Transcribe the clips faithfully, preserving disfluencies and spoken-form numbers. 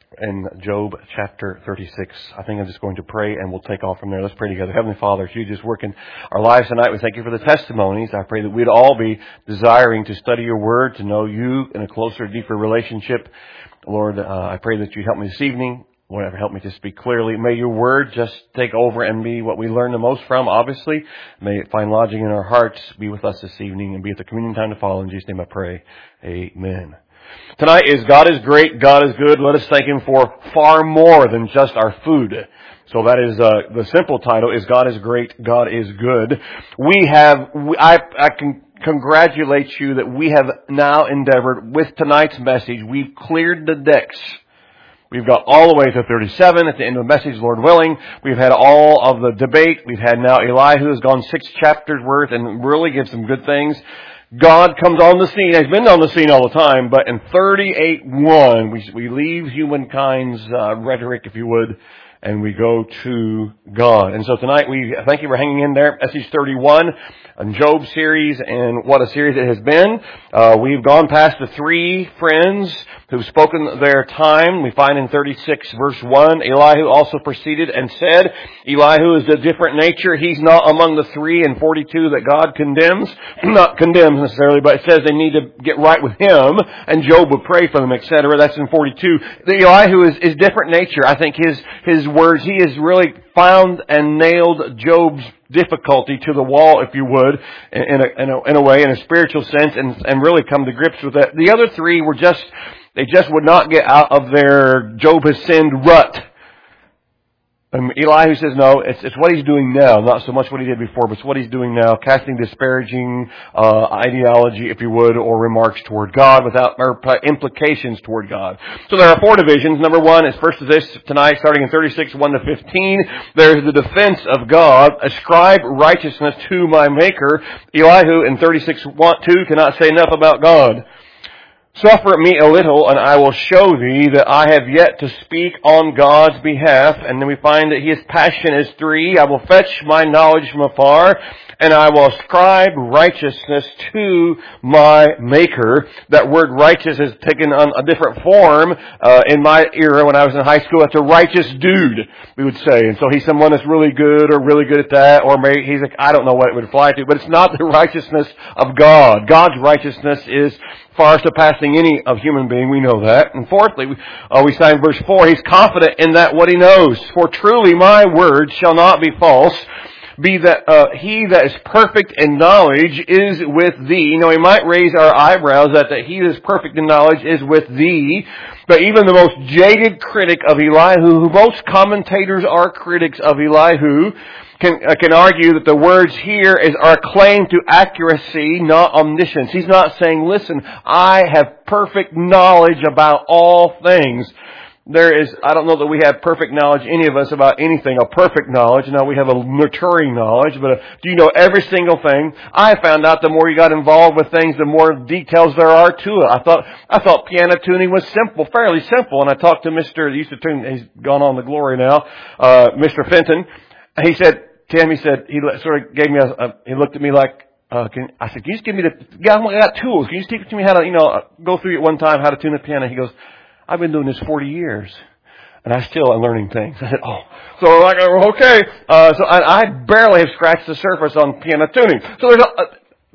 in Job chapter thirty-six. I think I'm just going to pray and we'll take off from there. Let's pray together. Heavenly Father, as you just work in our lives tonight, we thank you for the testimonies. I pray that we'd all be desiring to study your word, to know you in a closer, deeper relationship. Lord, uh, I pray that you help me this evening. Lord, help me to speak clearly. May your word just take over and be what we learn the most from, obviously. May it find lodging in our hearts. Be with us this evening and be at the communion time to follow. In Jesus' name I pray. Amen. Tonight is God is great, God is good. Let us thank Him for far more than just our food. So that is, uh, the simple title is God is great, God is good. We have, I, I can congratulate you that we have now endeavored with tonight's message. We've cleared the decks. We've got all the way to thirty-seven at the end of the message, Lord willing. We've had all of the debate. We've had now Elihu has gone six chapters worth and really gives some good things. God comes on the scene. He's been on the scene all the time, but in thirty-eight one, we, we leave humankind's uh, rhetoric, if you would, and we go to God. And so tonight, we thank you for hanging in there. Message thirty-one, a Job series, and what a series it has been. Uh, we've gone past the three friends who've spoken their time. We find in thirty-six verse one, Elihu also proceeded and said, Elihu is a different nature. He's not among the three in forty-two that God condemns. Not condemns necessarily, but it says they need to get right with Him, and Job would pray for them, et cetera. That's in forty-two. The Elihu is, is different nature. I think his, his words, he has really found and nailed Job's difficulty to the wall, if you would, in a, in a, in a way, in a spiritual sense, and, and really come to grips with that. The other three were just, they just would not get out of their Job has sinned rut. And Elihu says, no, it's, it's what he's doing now, not so much what he did before, but it's what he's doing now, casting disparaging uh, ideology, if you would, or remarks toward God without or implications toward God. So there are four divisions. Number one is first of this tonight, starting in thirty-six, one to fifteen. There's the defense of God. Ascribe righteousness to my Maker. Elihu in thirty-six, one, two cannot say enough about God. Suffer me a little, and I will show thee that I have yet to speak on God's behalf. And then we find that his passion is three. I will fetch my knowledge from afar, and I will ascribe righteousness to my Maker. That word righteous is taken on a different form uh, in my era when I was in high school. That's a righteous dude, we would say. And so he's someone that's really good or really good at that, or maybe he's like, I don't know what it would apply to, but it's not the righteousness of God. God's righteousness is far surpassing any of human being. We know that. And fourthly, uh, we find verse four, he's confident in that what he knows. For truly my word shall not be false. Be that uh, he that is perfect in knowledge is with thee. Now, we might raise our eyebrows that, that he that is perfect in knowledge is with thee. But even the most jaded critic of Elihu, who most commentators are critics of Elihu, can uh, can argue that the words here is our claim to accuracy, not omniscience. He's not saying, listen, I have perfect knowledge about all things. There is, I don't know that we have perfect knowledge, any of us, about anything, a perfect knowledge. Now, we have a maturing knowledge, but do you know every single thing? I found out the more you got involved with things, the more details there are to it. I thought, I thought piano tuning was simple, fairly simple. And I talked to Mister, he used to tune, he's gone on to glory now, uh, Mister Fenton. He said, Tim, he said, he sort of gave me a, a he looked at me like, uh, can, I said, can you just give me the, yeah, I got tools. Can you just teach me how to, you know, go through it one time, how to tune a piano? He goes, I've been doing this forty years, and I still am learning things. I said, oh. So I'm like, okay. Uh, so I, I barely have scratched the surface on piano tuning. So there's a,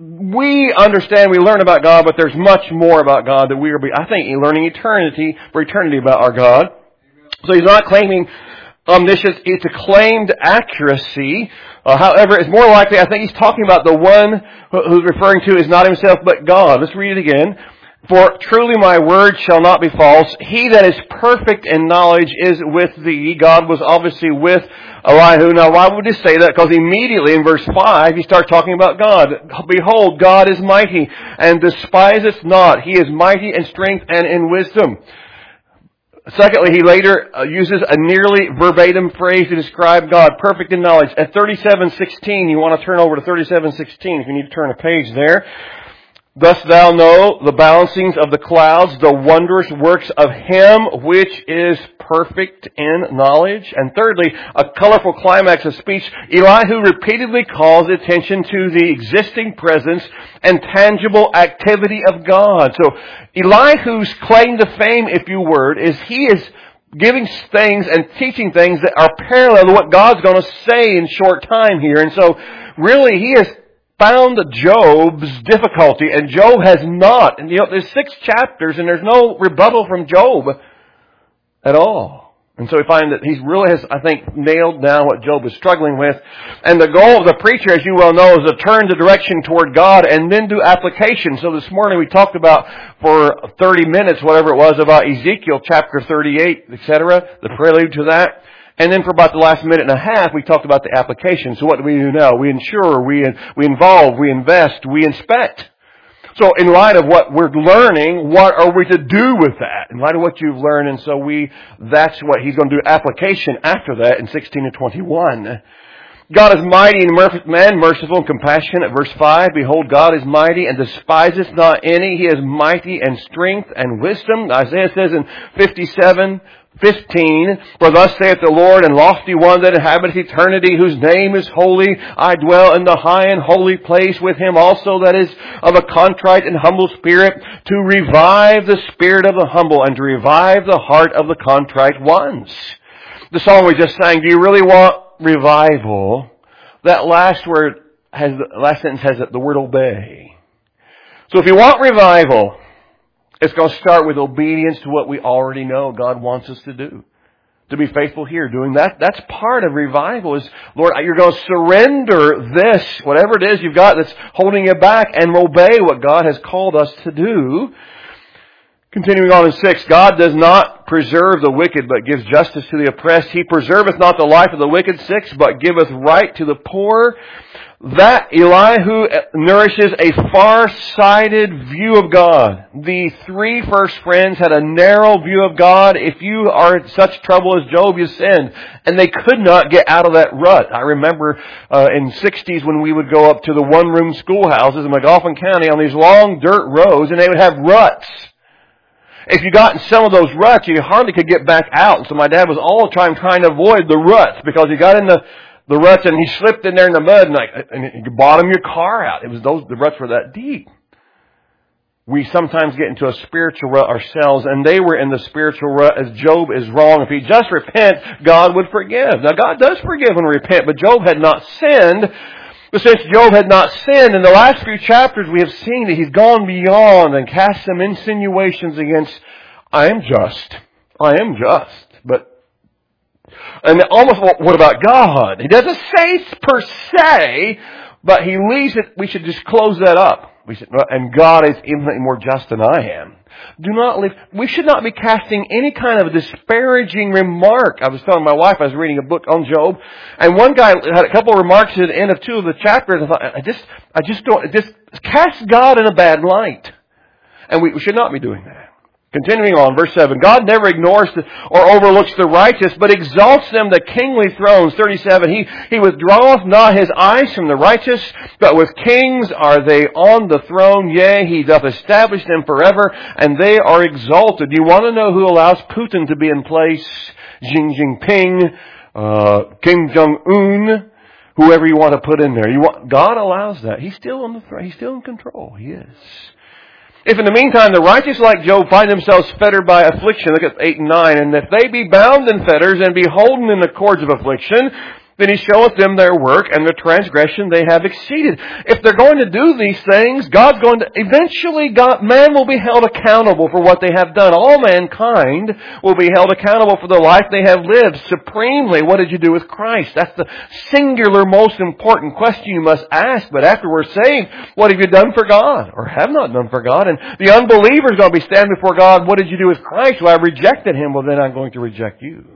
we understand, we learn about God, but there's much more about God that we are, I think, learning eternity, for eternity about our God. So he's not claiming omniscience, it's a claimed accuracy. Uh, however, it's more likely, I think he's talking about the one who's referring to is not himself, but God. Let's read it again. For truly my word shall not be false. He that is perfect in knowledge is with thee. God was obviously with Elihu. Now, why would he say that? Because immediately in verse five, he starts talking about God. Behold, God is mighty, and despiseth not. He is mighty in strength and in wisdom. Secondly, he later uh, uses a nearly verbatim phrase to describe God, perfect in knowledge. At thirty-seven sixteen, you want to turn over to thirty-seven sixteen if you need to turn a page there. Dost thou know the balancings of the clouds, the wondrous works of Him which is perfect in knowledge? And thirdly, a colorful climax of speech. Elihu repeatedly calls attention to the existing presence and tangible activity of God. So Elihu's claim to fame, if you would, is he is giving things and teaching things that are parallel to what God's going to say in short time here. And so, really, he has found Job's difficulty, and Job has not. And you know, there's six chapters, and there's no rebuttal from Job at all. And so we find that he really has, I think, nailed down what Job is struggling with. And the goal of the preacher, as you well know, is to turn the direction toward God and then do application. So this morning we talked about, for thirty minutes, whatever it was, about Ezekiel chapter thirty-eight, et cetera, the prelude to that. And then for about the last minute and a half, we talked about the application. So what do we do now? We insure, we, we involve, we invest, we inspect. So in light of what we're learning, what are we to do with that? In light of what you've learned, and so we, that's what he's going to do, application after that in sixteen to twenty-one. God is mighty and man, merciful and compassionate. Verse five, behold, God is mighty and despiseth not any. He is mighty in strength and wisdom. Isaiah says in fifty-seven, fifteen, for thus saith the Lord, and lofty one that inhabiteth eternity, whose name is holy. I dwell in the high and holy place with him also that is of a contrite and humble spirit, to revive the spirit of the humble and to revive the heart of the contrite ones. The song we just sang, do you really want revival? That last word has, the last sentence has the word obey. So if you want revival, it's going to start with obedience to what we already know God wants us to do. To be faithful here, doing that. That's part of revival is, Lord, you're going to surrender this, whatever it is you've got that's holding you back, and obey what God has called us to do. Continuing on in six, God does not preserve the wicked, but gives justice to the oppressed. He preserveth not the life of the wicked, six, but giveth right to the poor. That Elihu nourishes a far-sighted view of God. The three first friends had a narrow view of God. If you are in such trouble as Job, you sinned. And they could not get out of that rut. I remember uh, in the sixties when we would go up to the one-room schoolhouses in McGoffin County on these long dirt roads, and they would have ruts. If you got in some of those ruts, you hardly could get back out. And so my dad was all the time trying to avoid the ruts, because he got in the The ruts, and he slipped in there in the mud, and, like, and you could bottom your car out. It was those, the ruts were that deep. We sometimes get into a spiritual rut ourselves, and they were in the spiritual rut as Job is wrong. If he just repent, God would forgive. Now, God does forgive and repent, but Job had not sinned. But since Job had not sinned, in the last few chapters we have seen that he's gone beyond and cast some insinuations against, I am just. I am just. But And almost, what about God? He doesn't say per se, but he leaves it, we should just close that up. We should, and God is infinitely more just than I am. Do not live, we should not be casting any kind of a disparaging remark. I was telling my wife, I was reading a book on Job, and one guy had a couple of remarks at the end of two of the chapters. I thought, I just, I just don't, just cast God in a bad light. And we, we should not be doing that. Continuing on, verse seven. God never ignores the, or overlooks the righteous, but exalts them to kingly thrones. thirty-seven. He, he withdraweth not his eyes from the righteous, but with kings are they on the throne. Yea, he doth establish them forever, and they are exalted. You want to know who allows Putin to be in place? Xi Jinping, uh, Kim Jong-un, whoever you want to put in there. You want, God allows that. He's still on the throne. He's still in control. He is. If in the meantime the righteous like Job find themselves fettered by affliction, look at eight and nine, and if they be bound in fetters and be holden in the cords of affliction, then he showeth them their work and their transgression they have exceeded. If they're going to do these things, God's going to, eventually God, man will be held accountable for what they have done. All mankind will be held accountable for the life they have lived. Supremely, what did you do with Christ? That's the singular most important question you must ask. But after we're saved, what have you done for God? Or have not done for God? And the unbeliever is going to be standing before God. What did you do with Christ? Well, I rejected Him. Well, then I'm going to reject you.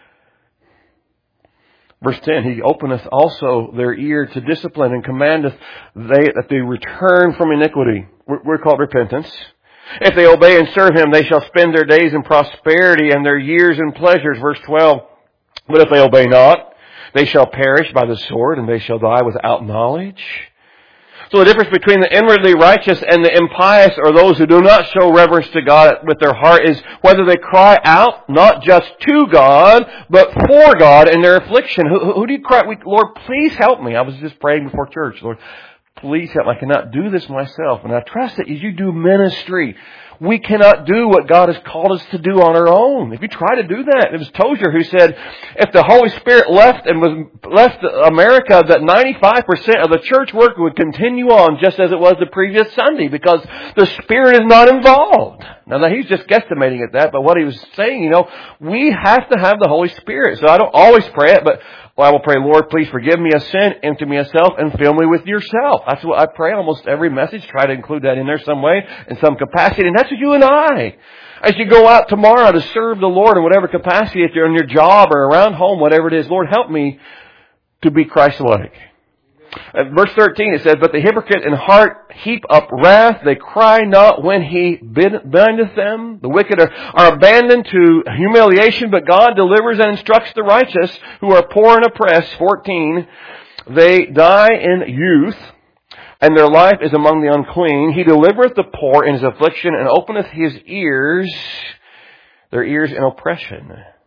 Verse ten, he openeth also their ear to discipline and commandeth they that they return from iniquity. We're, we're called repentance. If they obey and serve him, they shall spend their days in prosperity and their years in pleasures. Verse twelve, but if they obey not, they shall perish by the sword and they shall die without knowledge. So the difference between the inwardly righteous and the impious, or those who do not show reverence to God with their heart, is whether they cry out not just to God, but for God in their affliction. Who, who do you cry? Lord, please help me. I was just praying before church. Lord, Please help. I cannot do this myself. And I trust that as you do ministry, we cannot do what God has called us to do on our own. If you try to do that, it was Tozer who said, if the Holy Spirit left and was left America, that ninety-five percent of the church work would continue on just as it was the previous Sunday, because the Spirit is not involved. Now, now he's just guesstimating at that, but what he was saying, you know, we have to have the Holy Spirit. So I don't always pray it, but well, I will pray, Lord, please forgive me a sin, empty me of self, and fill me with yourself. That's what I pray almost every message. Try to include that in there some way, in some capacity. And that's what you and I, as you go out tomorrow to serve the Lord in whatever capacity, if you're in your job or around home, whatever it is, Lord, help me to be Christ-like. At verse thirteen, it says, but the hypocrite in heart heap up wrath. They cry not when he bindeth them. The wicked are, are abandoned to humiliation, but God delivers and instructs the righteous who are poor and oppressed. fourteen, they die in youth, and their life is among the unclean. He delivereth the poor in his affliction, and openeth his ears, their ears in oppression.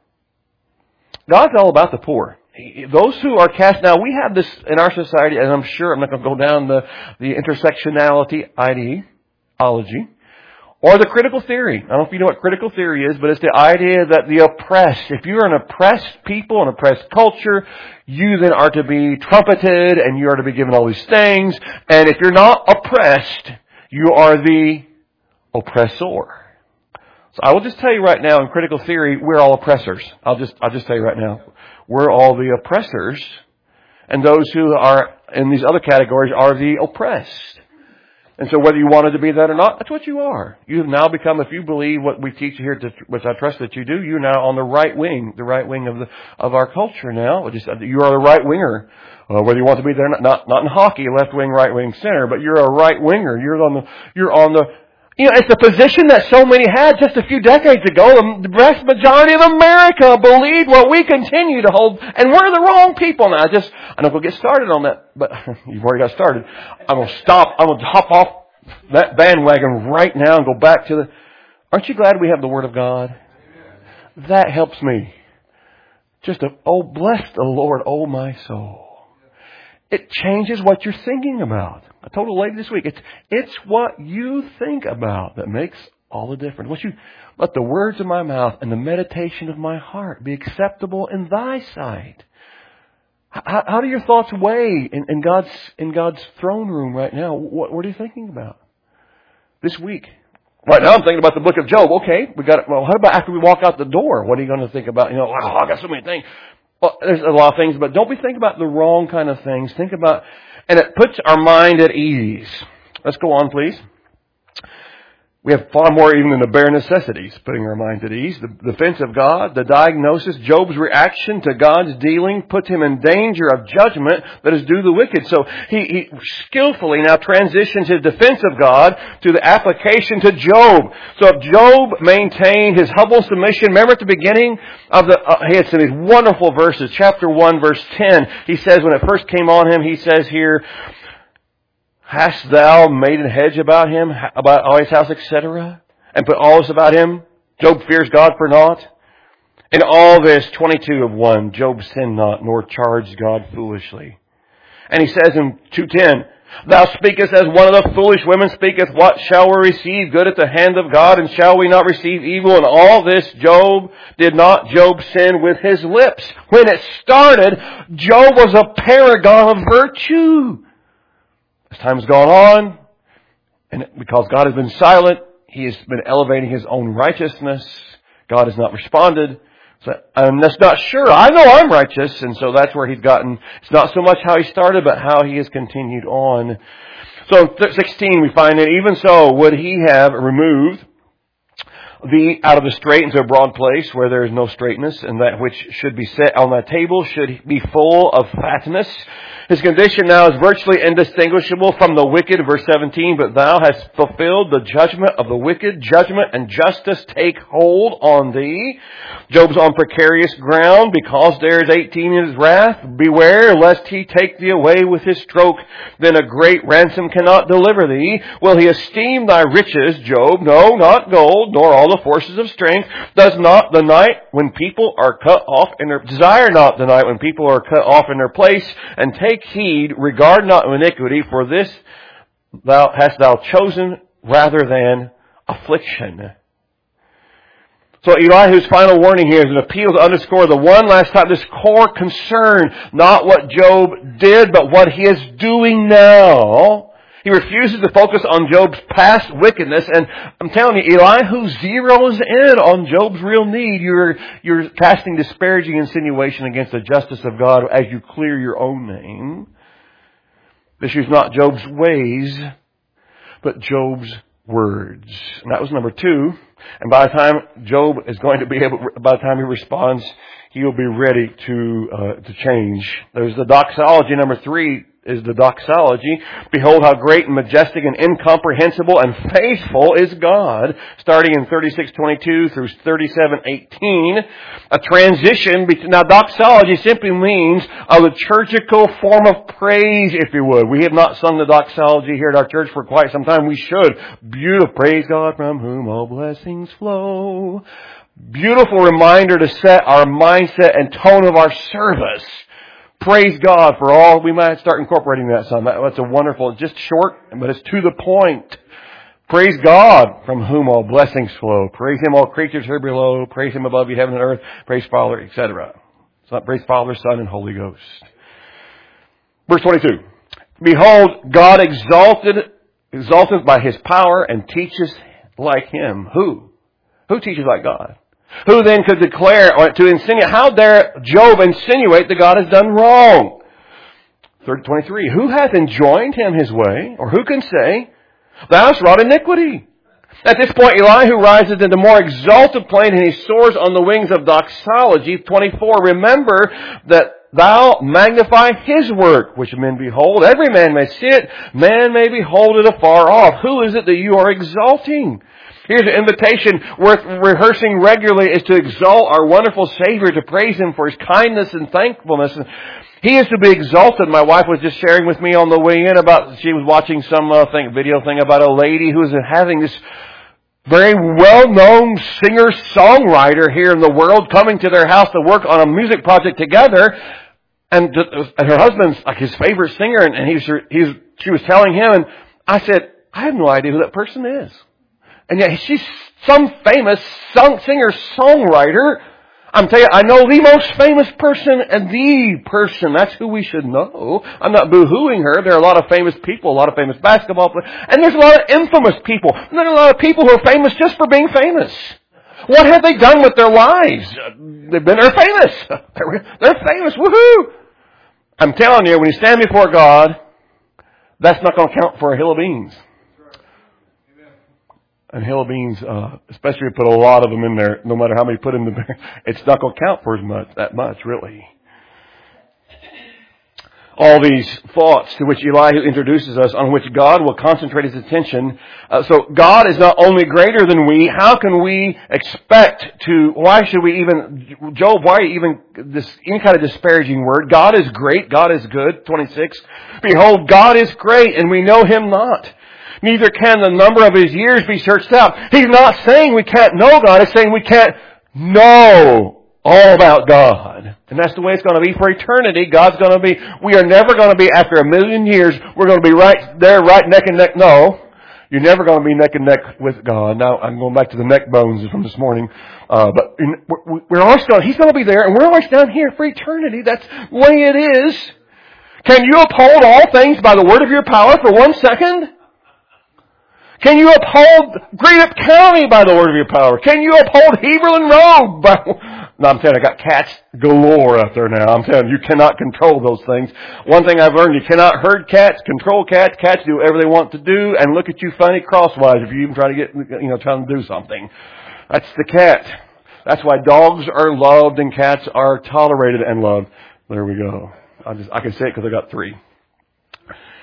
God's all about the poor. Those who are cast, now we have this in our society, and I'm sure I'm not going to go down the, the intersectionality ideology, or the critical theory. I don't know if you know what critical theory is, but it's the idea that the oppressed, if you're an oppressed people, an oppressed culture, you then are to be trumpeted, and you are to be given all these things, and if you're not oppressed, you are the oppressor. So I will just tell you right now, in critical theory, we're all oppressors. I'll just, I'll just tell you right now. We're all the oppressors, and those who are in these other categories are the oppressed. And so whether you wanted to be that or not, that's what you are. You have now become, if you believe what we teach here, which I trust that you do, you're now on the right wing, the right wing of the of our culture now. You are the right winger. Uh, whether you want to be there or not, not, not in hockey, left wing, right wing, center, but you're a right winger. You're on the, you're on the, You know, it's the position that so many had just a few decades ago. The vast majority of America believed what we continue to hold, and we're the wrong people now. Just, I'm not going to get started on that, but you've already got started. I'm going to stop. I'm going to hop off that bandwagon right now and go back to the... Aren't you glad we have the Word of God? That helps me. Just a, oh, bless the Lord, oh my soul. It changes what you're thinking about. I told a lady this week, it's, it's what you think about that makes all the difference. What you, let the words of my mouth and the meditation of my heart be acceptable in thy sight. How, how do your thoughts weigh in, in God's, in God's throne room right now? What, what are you thinking about this week? Right now I'm thinking about the book of Job. Okay, we got it. Well, how about after we walk out the door? What are you going to think about? You know, wow, I got so many things. Well, there's a lot of things, but don't be thinking about the wrong kind of things. Think about, and it puts our mind at ease. Let's go on, please. We have far more even than the bare necessities, putting our minds at ease. The defense of God, the diagnosis, Job's reaction to God's dealing puts him in danger of judgment that is due to the wicked. So he, he skillfully now transitions his defense of God to the application to Job. So if Job maintained his humble submission, remember at the beginning of the, uh, he had some of these wonderful verses, chapter one, verse ten. He says when it first came on him, he says here, hast thou made a hedge about him, about all his house, et cetera, and put all this about him? Job fears God for naught. In all this, twenty-two of one, Job sinned not, nor charged God foolishly. And he says in two ten, thou speakest as one of the foolish women speaketh, what shall we receive good at the hand of God, and shall we not receive evil? In all this, Job, did not Job sin with his lips? When it started, Job was a paragon of virtue. As time has gone on, and because God has been silent, he has been elevating his own righteousness. God has not responded. So I'm just not sure. I know I'm righteous, and so that's where he's gotten. It's not so much how he started, but how he has continued on. So in sixteen, we find that even so would he have removed thee out of the straight into a broad place where there is no straightness, and that which should be set on that table should be full of fatness. His condition now is virtually indistinguishable from the wicked, verse seventeen, but thou hast fulfilled the judgment of the wicked. Judgment and justice take hold on thee. Job's on precarious ground because there is eighteen in his wrath. Beware lest he take thee away with his stroke. Then a great ransom cannot deliver thee. Will he esteem thy riches, Job? No, not gold, nor all the forces of strength. Does not the night when people are cut off in their, desire not the night when people are cut off in their place, and take heed, regard not iniquity, for this thou hast thou chosen rather than affliction. So Elihu's final warning here is an appeal to underscore the one last time, this core concern, not what Job did, but what he is doing now. He refuses to focus on Job's past wickedness, and I'm telling you, Elihu zeroes in on Job's real need. You're, you're casting disparaging insinuation against the justice of God as you clear your own name. The issue is not Job's ways, but Job's words. And that was number two. And by the time Job is going to be able, by the time he responds, he will be ready to uh, to change. There's the doxology. Number three is the doxology. Behold how great and majestic and incomprehensible and faithful is God. Starting in thirty-six twenty-two through thirty-seven eighteen. A transition between, now doxology simply means a liturgical form of praise, if you would. We have not sung the doxology here at our church for quite some time. We should. Beautiful. Praise God from whom all blessings flow. Beautiful reminder to set our mindset and tone of our service. Praise God for all. We might start incorporating that some. That's a wonderful, it's just short, but it's to the point. Praise God from whom all blessings flow. Praise Him, all creatures here below. Praise Him above you, heaven and earth. Praise Father, et cetera. So praise Father, Son, and Holy Ghost. Verse twenty-two. Behold, God exalted, exalted by His power and teaches like Him. Who? Who teaches like God? Who then could declare or to insinuate? How dare Job insinuate that God has done wrong? twenty-three. Who hath enjoined him his way? Or who can say, thou hast wrought iniquity? At this point, Elihu rises into more exalted plane and he soars on the wings of doxology. twenty-four. Remember that thou magnify His work, which men behold. Every man may see it. Man may behold it afar off. Who is it that you are exalting? Here's an invitation worth rehearsing regularly, is to exalt our wonderful Savior, to praise Him for His kindness and thankfulness. He is to be exalted. My wife was just sharing with me on the way in about, she was watching some uh, thing, video thing about a lady who is having this very well-known singer-songwriter here in the world coming to their house to work on a music project together. And, and her husband's like his favorite singer, and, and he's, he's, she was telling him, and I said, I have no idea who that person is. And yet she's some famous song, singer-songwriter. I'm telling you, I know the most famous person and the person. That's who we should know. I'm not boo-hooing her. There are a lot of famous people, a lot of famous basketball players. And there's a lot of infamous people. And there are a lot of people who are famous just for being famous. What have they done with their lives? They've been, they're famous. They're famous. Woohoo! I'm telling you, when you stand before God, that's not going to count for a hill of beans. And hill of beans, uh, especially if you put a lot of them in there, no matter how many you put in there, it's not going to count for as much, that much, really. All these thoughts to which Elihu introduces us, on which God will concentrate His attention. Uh, so God is not only greater than we, how can we expect to, why should we even, Job, why even this, any kind of disparaging word? God is great, God is good, twenty-six. Behold, God is great, and we know Him not. Neither can the number of His years be searched out. He's not saying we can't know God. He's saying we can't know all about God. And that's the way it's going to be for eternity. God's going to be, we are never going to be, after a million years, we're going to be right there, right neck and neck. No, you're never going to be neck and neck with God. Now, I'm going back to the neck bones from this morning. Uh, but we're always going, He's going to be there, and we're always down here for eternity. That's the way it is. Can you uphold all things by the word of your power for one second? Can you uphold Greenup County by the word of your power? Can you uphold Heberlin Road by... No, I'm telling you, I got cats galore out there now. I'm telling you, you cannot control those things. One thing I've learned, you cannot herd cats, control cats. Cats do whatever they want to do and look at you funny crosswise if you even try to get, you know, trying to do something. That's the cat. That's why dogs are loved and cats are tolerated and loved. There we go. I just, I can say it because I got three.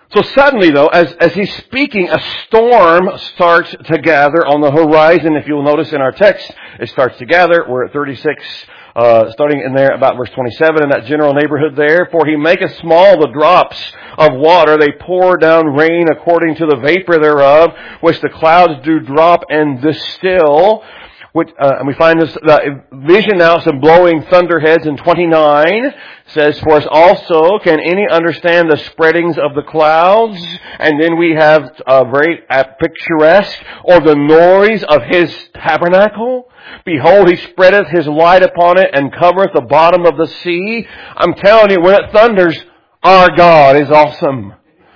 So suddenly, though, as, as he's speaking, a storm starts to gather on the horizon. If you'll notice in our text, it starts to gather. We're at thirty-six, uh, starting in there about verse twenty-seven, in that general neighborhood there. For he maketh small the drops of water. They pour down rain according to the vapor thereof, which the clouds do drop and distill. Which, uh, and we find this uh, vision now, some blowing thunderheads in twenty-nine says, for us also can any understand the spreadings of the clouds? And then we have uh, very uh, picturesque, or the noise of his tabernacle. Behold, he spreadeth his light upon it and covereth the bottom of the sea. I'm telling you, when it thunders, our God is awesome.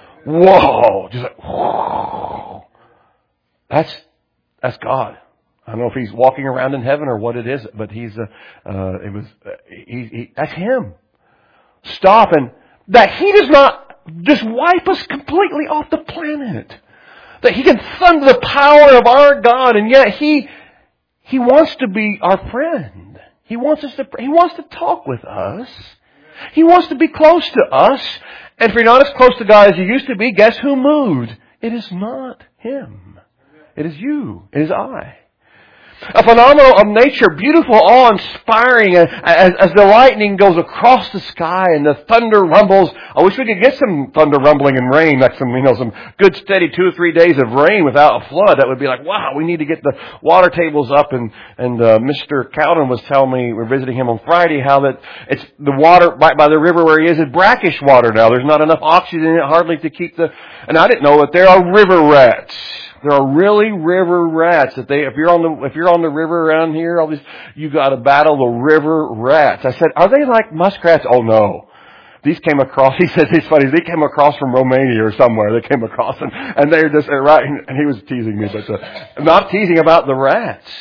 Whoa! Just like, whoa. That's, that's God. I don't know if he's walking around in heaven or what it is, but he's, uh, uh it was, uh, he, he, that's him. Stop, and that he does not just wipe us completely off the planet. That he can thunder the power of our God, and yet he, he wants to be our friend. He wants us to, he wants to talk with us. He wants to be close to us. And if you're not as close to God as you used to be, guess who moved? It is not him. It is you. It is I. A phenomenon of nature, beautiful, awe-inspiring, as, as the lightning goes across the sky and the thunder rumbles. I wish we could get some thunder rumbling and rain, like some, you know, some good steady two or three days of rain without a flood. That would be like, wow, we need to get the water tables up. And, and uh, Mister Cowden was telling me, we're visiting him on Friday, how that it's the water right by the river where he is is brackish water now. There's not enough oxygen in it hardly to keep the... And I didn't know that there are river rats. There are really river rats that they, if you're on the, if you're on the river around here, all these, you gotta battle the river rats. I said, are they like muskrats? Oh no. These came across, he says, it's funny, they came across from Romania or somewhere. They came across and, and they're just, they're right, and he was teasing me, but, uh, not teasing about the rats.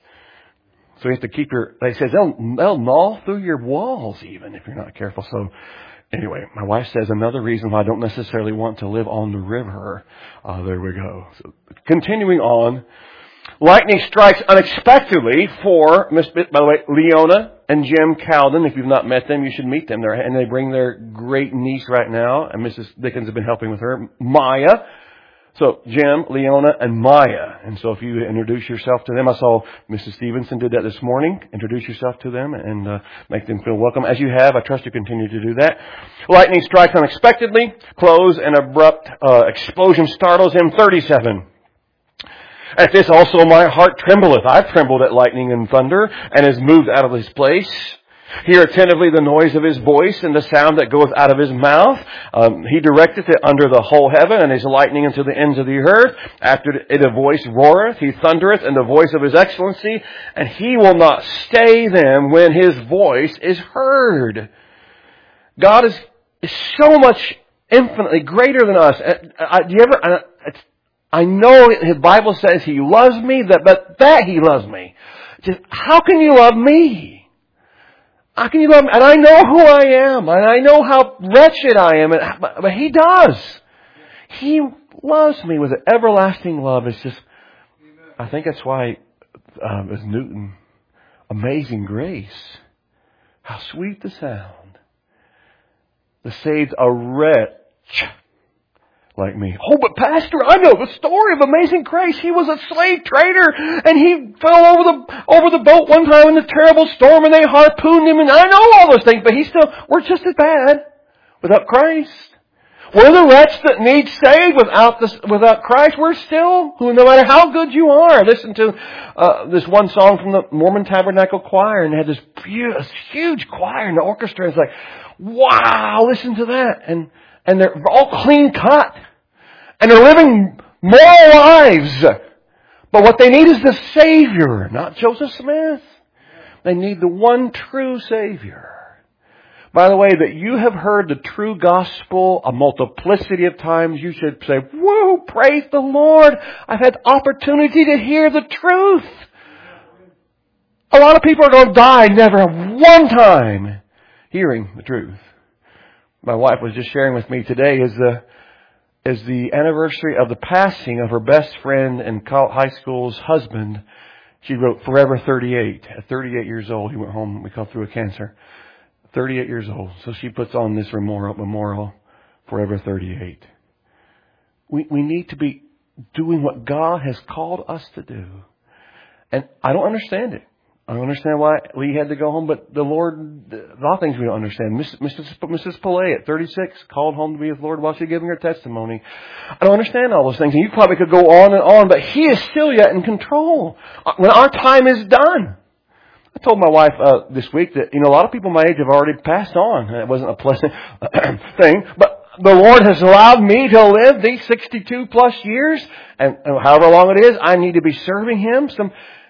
So you have to keep your, they says they'll, they'll gnaw through your walls even if you're not careful. So, anyway, my wife says another reason why I don't necessarily want to live on the river. Uh, there we go. So, continuing on, lightning strikes unexpectedly for, by the way, Leona and Jim Cowden. If you've not met them, you should meet them. They're, and they bring their great niece right now, and Missus Dickens has been helping with her, Maya. So, Jim, Leona, and Maya. And so if you introduce yourself to them, I saw Missus Stevenson did that this morning. Introduce yourself to them and uh, make them feel welcome. As you have, I trust you continue to do that. Lightning strikes unexpectedly. Close and abrupt uh, explosion startles him. thirty-seven. At this also my heart trembleth. I've trembled at lightning and thunder and is moved out of his place. Hear attentively the noise of his voice and the sound that goeth out of his mouth. Um, he directeth it under the whole heaven, and his lightning unto the ends of the earth. After it a voice roareth, he thundereth in the voice of his excellency, and he will not stay them when his voice is heard. God is, is so much infinitely greater than us. I, I, do you ever? I, it's, I know his Bible says he loves me, that, but that he loves me. Just how can you love me? How can you love me? And I know who I am, and I know how wretched I am, and, but, but he does. He loves me with an everlasting love. It's just, I think that's why, um, as Newton, amazing grace. How sweet the sound that saves a wretch like me. Oh, but Pastor, I know the story of Amazing Grace. He was a slave trader, and he fell over the over the boat one time in a terrible storm, and they harpooned him, and I know all those things, but he still, we're just as bad without Christ. We're the wretch that needs saved without this, without Christ. We're still, who, no matter how good you are. Listen to uh, this one song from the Mormon Tabernacle Choir, and they had this huge, huge choir in the orchestra. It's like, wow, listen to that. And And they're all clean cut. And they're living moral lives. But what they need is the Savior, not Joseph Smith. They need the one true Savior. By the way, that you have heard the true gospel a multiplicity of times, you should say, woo, praise the Lord. I've had opportunity to hear the truth. A lot of people are going to die never one time hearing the truth. My wife was just sharing with me today is the is the anniversary of the passing of her best friend and high school's husband. She wrote Forever thirty-eight. At thirty-eight years old, he went home. We called through a cancer. thirty-eight years old. So she puts on this memorial, memorial Forever thirty-eight. we, we need to be doing what God has called us to do. And I don't understand it. I don't understand why we had to go home, but the Lord, a lot of things we don't understand. Missus Missus Pillay at thirty-six called home to be with the Lord while she was giving her testimony. I don't understand all those things. And you probably could go on and on, but He is still yet in control. When our time is done. I told my wife uh, this week that, you know, a lot of people my age have already passed on. It wasn't a pleasant thing, but the Lord has allowed me to live these sixty-two plus years, and, and however long it is, I need to be serving Him. Some,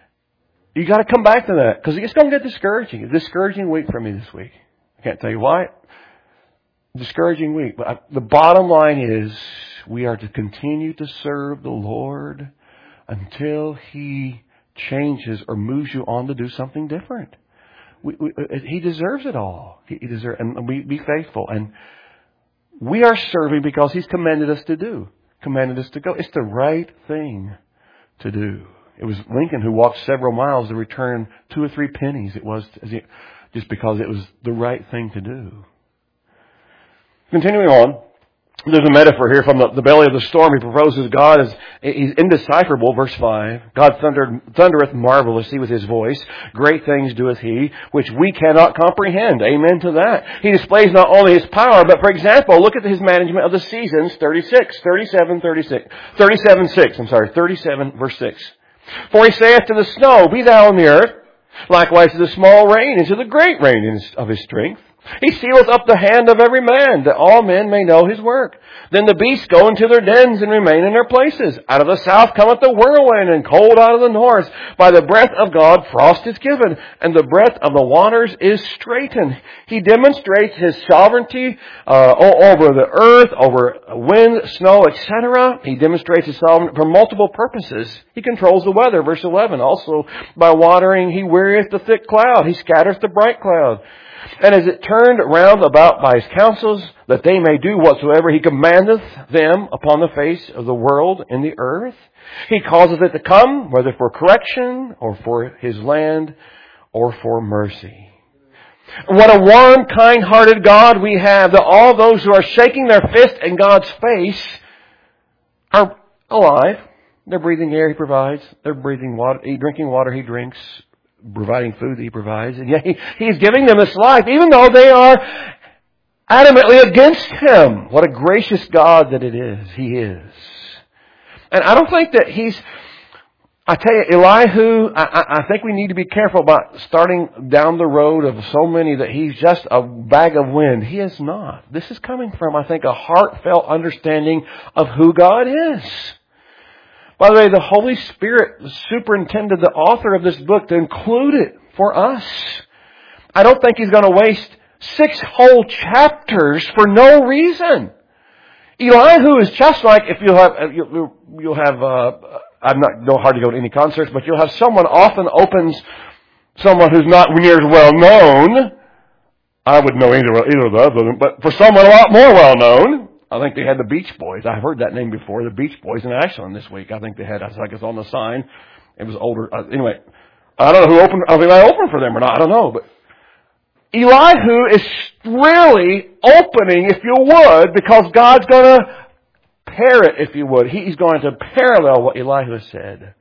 you got to come back to that, because it's going to get discouraging. It's a discouraging week for me this week. I can't tell you why. Discouraging week, but I, the bottom line is we are to continue to serve the Lord until He changes or moves you on to do something different. We, we, he deserves it all. He, he deserves, and we be faithful. And we are serving because He's commanded us to do. Commanded us to go. It's the right thing to do. It was Lincoln who walked several miles to return two or three pennies. It was just because it was the right thing to do. Continuing on, there's a metaphor here from the, the belly of the storm. He proposes God is He's indecipherable. Verse five. God thundered, thundereth marvelously with His voice. Great things doeth He, which we cannot comprehend. Amen to that. He displays not only His power, but for example, look at His management of the seasons. thirty-six, thirty-seven, thirty-six, thirty-seven, six. I'm sorry, thirty-seven, verse six. For He saith to the snow, Be thou on the earth. Likewise to the small rain, and to the great rain of His strength. He sealeth up the hand of every man, that all men may know his work. Then the beasts go into their dens and remain in their places. Out of the south cometh the whirlwind, and cold out of the north. By the breath of God frost is given, and the breath of the waters is straitened. He demonstrates His sovereignty uh, over the earth, over wind, snow, et cetera. He demonstrates His sovereignty for multiple purposes. He controls the weather, verse eleven. Also, by watering, He wearieth the thick cloud. He scattereth the bright cloud. And as it turned round about by His counsels, that they may do whatsoever He commandeth them upon the face of the world in the earth, He causeth it to come, whether for correction, or for His land, or for mercy. What a warm, kind-hearted God we have, that all those who are shaking their fist in God's face are alive. They're breathing air He provides. They're breathing water, drinking water He drinks. Providing food that He provides, and yet he, He's giving them this life, even though they are adamantly against Him. What a gracious God that it is. He is. And I don't think that He's, I tell you, Elihu, I, I think we need to be careful about starting down the road of so many that he's just a bag of wind. He is not. This is coming from, I think, a heartfelt understanding of who God is. By the way, the Holy Spirit superintended the author of this book to include it for us. I don't think He's going to waste six whole chapters for no reason. Elihu is just like if you'll have, you'll, you'll have, uh, I'm not, no hard to go to any concerts, but you'll have someone often opens someone who's not near as well known. I would know either, either of those, but for someone a lot more well known. I think they had the Beach Boys. I've heard that name before, the Beach Boys in Ashland this week. I think they had, I think it's on the sign. It was older. Uh, anyway, I don't know who opened, I think I opened for them or not. I don't know. But Elihu is really opening, if you would, because God's going to parrot, if you would. He's going to parallel what Elihu said.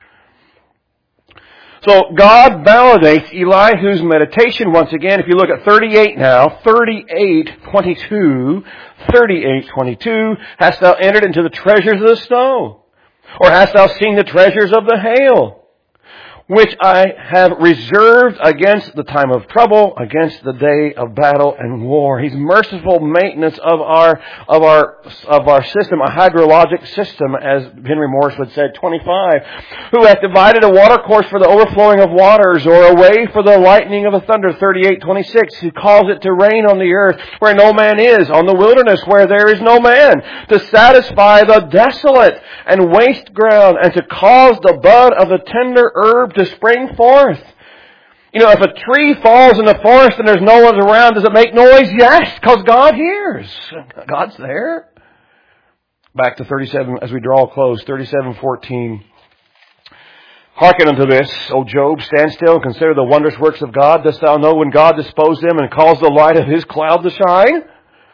So God validates Elihu's meditation once again. If you look at thirty-eight now, thirty-eight twenty-two, thirty-eight twenty-two, hast thou entered into the treasures of the snow? Or hast thou seen the treasures of the hail? Which I have reserved against the time of trouble, against the day of battle and war. He's merciful maintenance of our, of our, of our system, a hydrologic system, as Henry Morris would say, twenty-five. Who hath divided a water course for the overflowing of waters, or a way for the lightning of a thunder, thirty-eight twenty-six. Who calls it to rain on the earth where no man is, on the wilderness where there is no man, to satisfy the desolate and waste ground, and to cause the bud of the tender herb to spring forth. You know, if a tree falls in the forest and there's no one around, does it make noise? Yes, because God hears. God's there. Back to thirty-seven, as we draw close, thirty-seven fourteen. Hearken unto this, O Job, stand still and consider the wondrous works of God. Dost thou know when God disposed them and caused the light of His cloud to shine?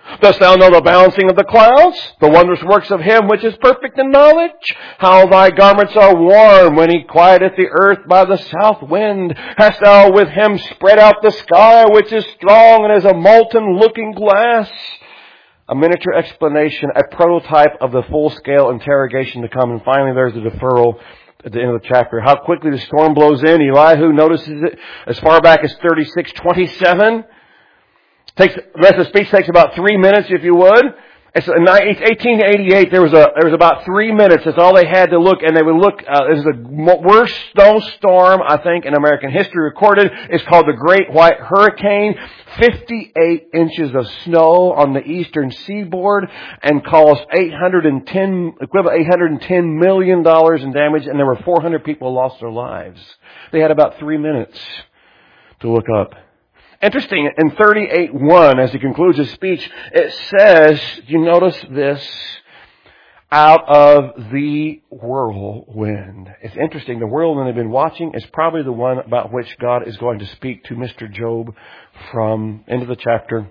Dost thou know the balancing of the clouds, the wondrous works of Him which is perfect in knowledge? How thy garments are warm when He quieteth the earth by the south wind. Hast thou with Him spread out the sky which is strong and as a molten looking glass? A miniature explanation, a prototype of the full-scale interrogation to come. And finally there's the deferral at the end of the chapter. How quickly the storm blows in. Elihu notices it as far back as thirty-six twenty-seven. Takes, the rest of the speech takes about three minutes, if you would. It's in eighteen eighty-eight. There was a there was about three minutes. That's all they had to look, and they would look. Uh, this is the worst snowstorm I think in American history recorded. It's called the Great White Hurricane. Fifty-eight inches of snow on the eastern seaboard, and caused eight hundred and ten equivalent eight hundred and ten million dollars in damage, and there were four hundred people lost their lives. They had about three minutes to look up. Interesting, in thirty-eight one, as he concludes his speech, it says, you notice this, out of the whirlwind. It's interesting, the whirlwind they've been watching is probably the one about which God is going to speak to Mister Job from end of the chapter.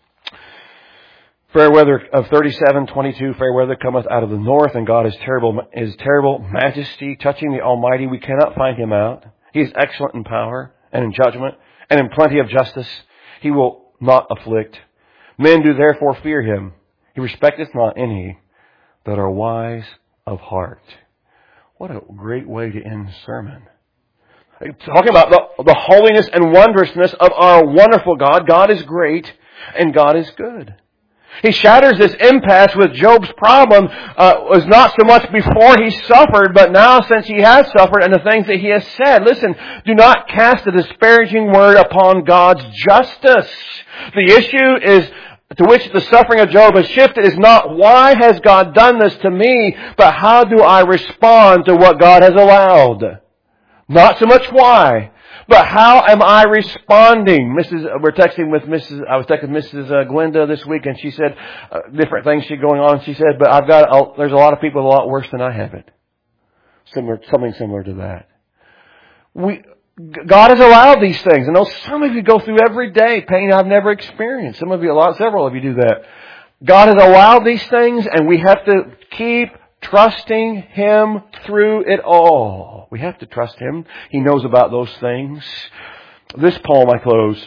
Fair weather of thirty-seven twenty-two, fair weather cometh out of the north, and God is terrible, His terrible majesty, touching the Almighty. We cannot find Him out. He is excellent in power and in judgment, and in plenty of justice. He will not afflict. Men do therefore fear Him. He respecteth not any that are wise of heart. What a great way to end the sermon. Talking about the, the holiness and wondrousness of our wonderful God. God is great and God is good. He shatters this impasse with Job's problem uh, was not so much before he suffered, but now since he has suffered and the things that he has said. Listen, do not cast a disparaging word upon God's justice. The issue is to which the suffering of Job has shifted is not why has God done this to me, but how do I respond to what God has allowed? Not so much why, but how am I responding? Missus We're texting with Missus I was texting with Missus Glenda this week, and she said uh, different things she going on. She said, "But I've got a, there's a lot of people a lot worse than I have it." Similar, something similar to that. We God has allowed these things, and some of you go through every day pain I've never experienced. Some of you, a lot, several of you do that. God has allowed these things, and we have to keep trusting Him through it all. We have to trust Him. He knows about those things. This poem, I close.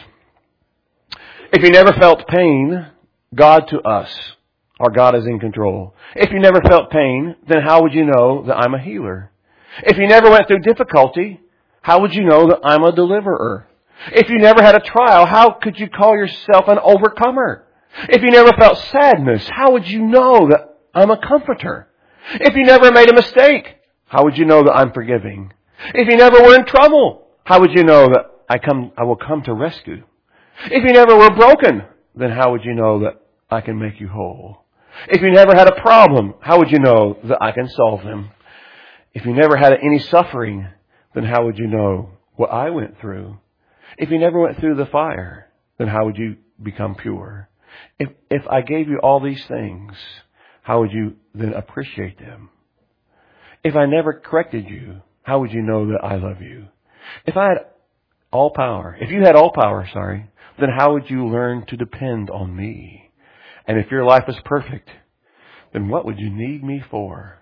If you never felt pain, God to us, our God is in control. If you never felt pain, then how would you know that I'm a healer? If you never went through difficulty, how would you know that I'm a deliverer? If you never had a trial, how could you call yourself an overcomer? If you never felt sadness, how would you know that I'm a comforter? If you never made a mistake, how would you know that I'm forgiving? If you never were in trouble, how would you know that I come, I will come to rescue? If you never were broken, then how would you know that I can make you whole? If you never had a problem, how would you know that I can solve them? If you never had any suffering, then how would you know what I went through? If you never went through the fire, then how would you become pure? If, if I gave you all these things, how would you then appreciate them? If I never corrected you, how would you know that I love you? If I had all power, if you had all power, sorry, then how would you learn to depend on me? And if your life is perfect, then what would you need me for?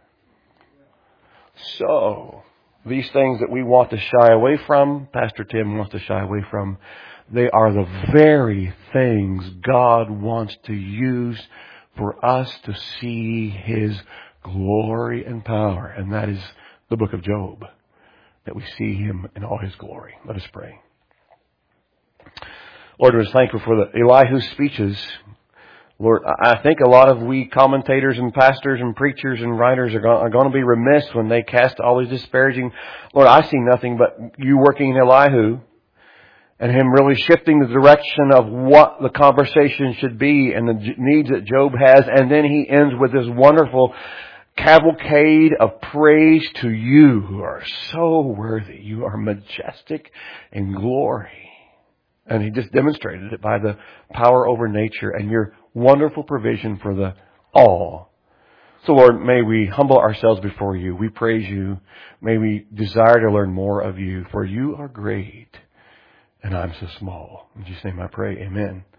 So, these things that we want to shy away from, Pastor Tim wants to shy away from, they are the very things God wants to use for us to see His glory and power. And that is the book of Job, that we see Him in all His glory. Let us pray. Lord, we're thankful for the Elihu's speeches. Lord, I think a lot of we commentators and pastors and preachers and writers are going, are going to be remiss when they cast all these disparaging. Lord, I see nothing but you working in Elihu and him really shifting the direction of what the conversation should be and the needs that Job has. And then he ends with this wonderful cavalcade of praise to you who are so worthy. You are majestic in glory. And he just demonstrated it by the power over nature and your wonderful provision for the all. So Lord, may we humble ourselves before you. We praise you. May we desire to learn more of you, for you are great and I'm so small. In Jesus' name I pray, amen.